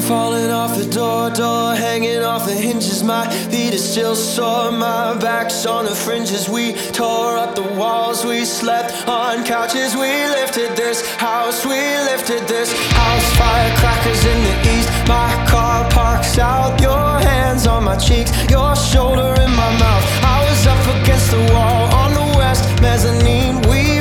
falling off the door hanging off the hinges. My feet are still sore, my back's on the fringes. We tore up the walls, we slept on couches. We lifted this house, we lifted this house. Firecrackers in the east, my car parks out. Your hands on my cheeks, your shoulder in my mouth. I was up against the wall on the west mezzanine. We